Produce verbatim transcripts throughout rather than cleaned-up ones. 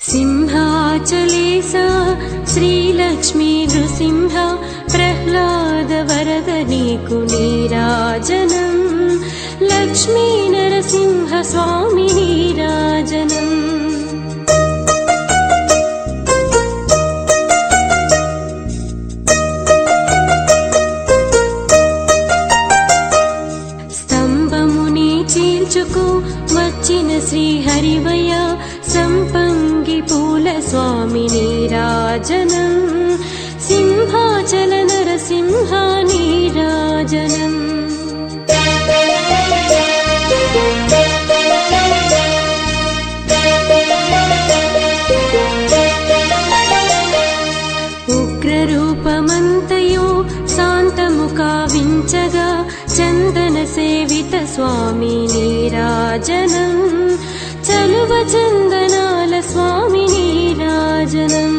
సింహాచలేశా శ్రీలక్ష్మీ నృసింహ ప్రహ్లాద వరద నీకు నీరాజనం లక్ష్మీ నరసింహ స్వామి నీరాజనం స్తంభముని చీల్చుకు వచ్చిన శ్రీహరివయ సంపంగి పూల స్వామి నీరాజనం సింహాచల నరసింహ నీరాజనం ఉగ్రరూపమంతయో శాంతము కావించగా చందన సేవిత స్వామి నీరాజనం చలువ చందనాల స్వామి నీరాజనం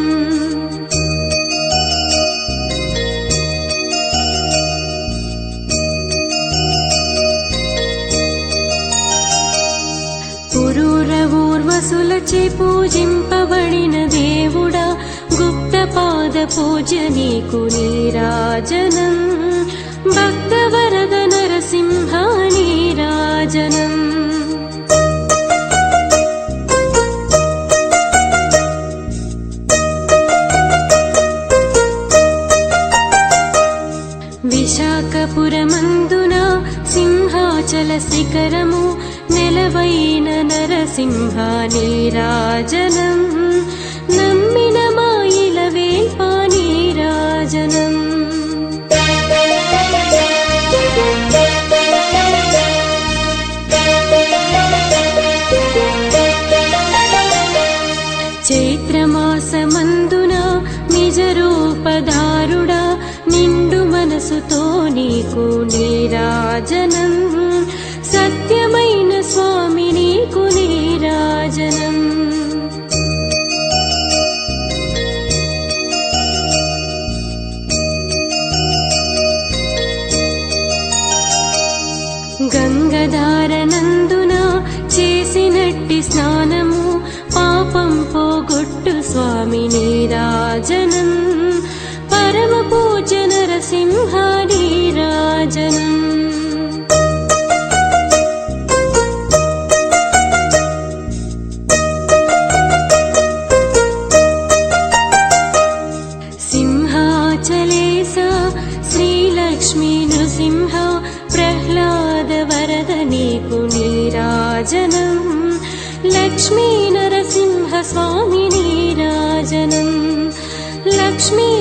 పురూర ఊర్వశులచే పూజింపబడిన దేవుడా గుప్త పాద పూజ నీకు నీరాజనం భక్త వరద నరసింహ నీరాజనం విశాఖపురమందున సింహాచల శిఖరము నెలవైన నరసింహ నీరాజనం నమ్మిన మాయిల వేల్ప నీరాజనం చైత్రమాసమందున నిజరూపధారుడా నిండు మనసుతో నీకు నీరాజనం సత్యమైన స్వామి నీకు నీరాజనం గంగధారనందున చేసినట్టి స్నానము పాపం పోగొట్టు స్వామి నీరాజనం పరమ పూజ నరసింహ నీరాజనం సింహాచలేశా శ్రీలక్ష్మీ నృసింహ ప్రహ్లాద వరద నీకు నీరాజనం లక్ష్మీ నరసింహ స్వామి నీరాజనం లక్ష్మీ